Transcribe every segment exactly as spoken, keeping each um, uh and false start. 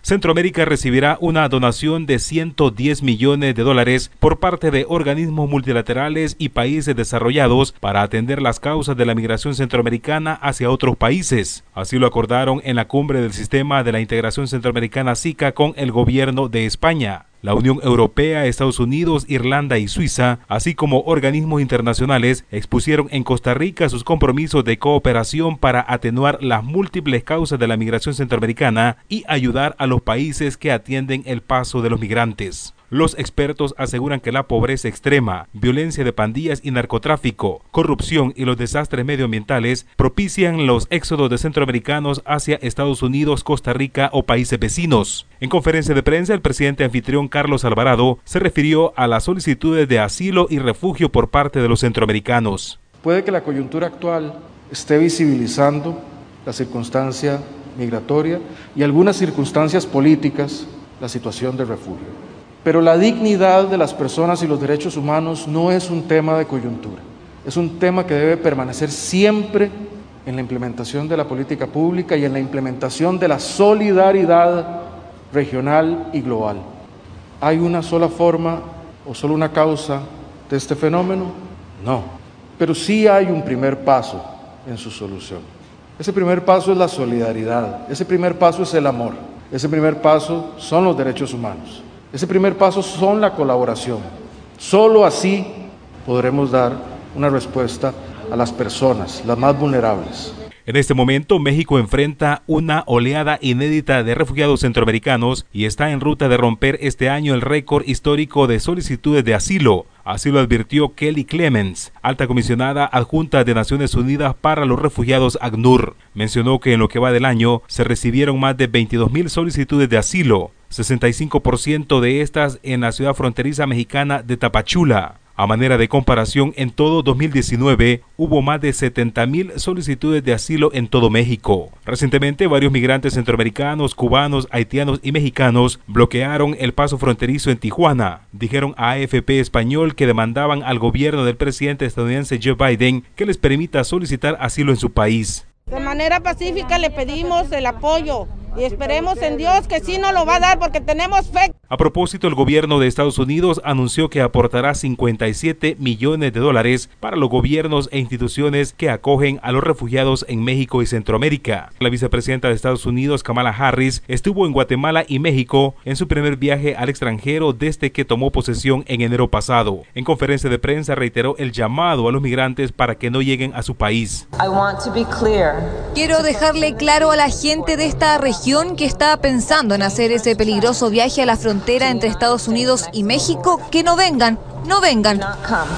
Centroamérica recibirá una donación de ciento diez millones de dólares por parte de organismos multilaterales y países desarrollados para atender las causas de la migración centroamericana hacia otros países. Así lo acordaron en la cumbre del Sistema de la Integración Centroamericana SICA con el gobierno de España. La Unión Europea, Estados Unidos, Irlanda y Suiza, así como organismos internacionales, expusieron en Costa Rica sus compromisos de cooperación para atenuar las múltiples causas de la migración centroamericana y ayudar a los países que atienden el paso de los migrantes. Los expertos aseguran que la pobreza extrema, violencia de pandillas y narcotráfico, corrupción y los desastres medioambientales propician los éxodos de centroamericanos hacia Estados Unidos, Costa Rica o países vecinos. En conferencia de prensa, el presidente anfitrión Carlos Alvarado se refirió a las solicitudes de asilo y refugio por parte de los centroamericanos. Puede que la coyuntura actual esté visibilizando la circunstancia migratoria y algunas circunstancias políticas, la situación de refugio. Pero la dignidad de las personas y los derechos humanos no es un tema de coyuntura, es un tema que debe permanecer siempre en la implementación de la política pública y en la implementación de la solidaridad regional y global. ¿Hay una sola forma o solo una causa de este fenómeno? No, pero sí hay un primer paso en su solución. Ese primer paso es la solidaridad, ese primer paso es el amor, ese primer paso son los derechos humanos. Ese primer paso son la colaboración. Solo así podremos dar una respuesta a las personas, las más vulnerables. En este momento, México enfrenta una oleada inédita de refugiados centroamericanos y está en ruta de romper este año el récord histórico de solicitudes de asilo. Así lo advirtió Kelly Clements, alta comisionada adjunta de Naciones Unidas para los Refugiados ACNUR. Mencionó que en lo que va del año se recibieron más de veintidós mil solicitudes de asilo, sesenta y cinco por ciento de estas en la ciudad fronteriza mexicana de Tapachula. A manera de comparación, en todo dos mil diecinueve hubo más de setenta mil solicitudes de asilo en todo México. Recientemente, varios migrantes centroamericanos, cubanos, haitianos y mexicanos bloquearon el paso fronterizo en Tijuana. Dijeron a A F P Español que demandaban al gobierno del presidente estadounidense Joe Biden que les permita solicitar asilo en su país. De manera pacífica le pedimos el apoyo y esperemos en Dios que sí nos lo va a dar porque tenemos fe. A propósito, el gobierno de Estados Unidos anunció que aportará cincuenta y siete millones de dólares para los gobiernos e instituciones que acogen a los refugiados en México y Centroamérica. La vicepresidenta de Estados Unidos, Kamala Harris, estuvo en Guatemala y México en su primer viaje al extranjero desde que tomó posesión en enero pasado. En conferencia de prensa reiteró el llamado a los migrantes para que no lleguen a su país. I want to be clear. Quiero dejarle claro a la gente de esta región que está pensando en hacer ese peligroso viaje a la frontera entre Estados Unidos y México que no vengan, no vengan. Do not come.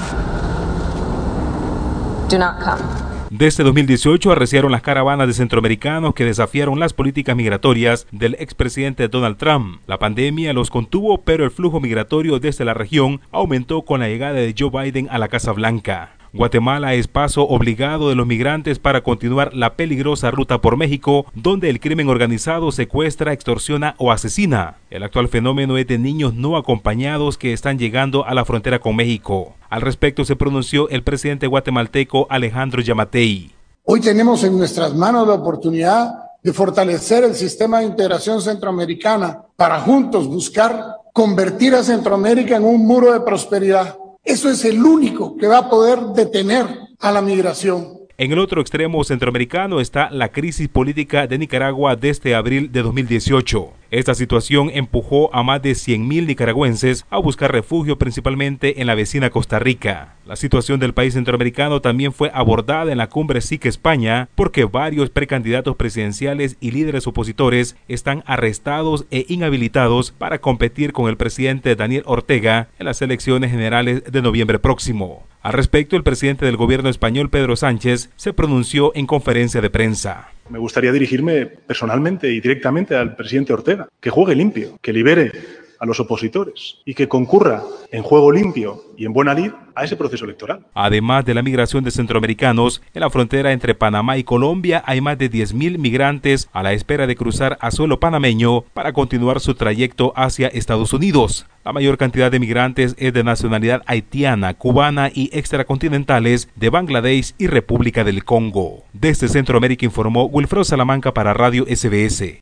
Do not come. Desde dos mil dieciocho arreciaron las caravanas de centroamericanos que desafiaron las políticas migratorias del expresidente Donald Trump. La pandemia los contuvo, pero el flujo migratorio desde la región aumentó con la llegada de Joe Biden a la Casa Blanca. Guatemala es paso obligado de los migrantes para continuar la peligrosa ruta por México, donde el crimen organizado secuestra, extorsiona o asesina. El actual fenómeno es de niños no acompañados que están llegando a la frontera con México. Al respecto se pronunció el presidente guatemalteco Alejandro Yamatei. Hoy tenemos en nuestras manos la oportunidad de fortalecer el sistema de integración centroamericana para juntos buscar convertir a Centroamérica en un muro de prosperidad. Eso es el único que va a poder detener a la migración. En el otro extremo centroamericano está la crisis política de Nicaragua desde abril de dos mil dieciocho. Esta situación empujó a más de cien mil nicaragüenses a buscar refugio principalmente en la vecina Costa Rica. La situación del país centroamericano también fue abordada en la cumbre SICA España porque varios precandidatos presidenciales y líderes opositores están arrestados e inhabilitados para competir con el presidente Daniel Ortega en las elecciones generales de noviembre próximo. Al respecto, el presidente del gobierno español, Pedro Sánchez, se pronunció en conferencia de prensa. Me gustaría dirigirme personalmente y directamente al presidente Ortega, que juegue limpio, que libere a los opositores y que concurra en juego limpio y en buena lid a ese proceso electoral. Además de la migración de centroamericanos, en la frontera entre Panamá y Colombia hay más de diez mil migrantes a la espera de cruzar a suelo panameño para continuar su trayecto hacia Estados Unidos. La mayor cantidad de migrantes es de nacionalidad haitiana, cubana y extracontinentales de Bangladesh y República del Congo. Desde Centroamérica informó Wilfredo Salamanca para Radio S B S.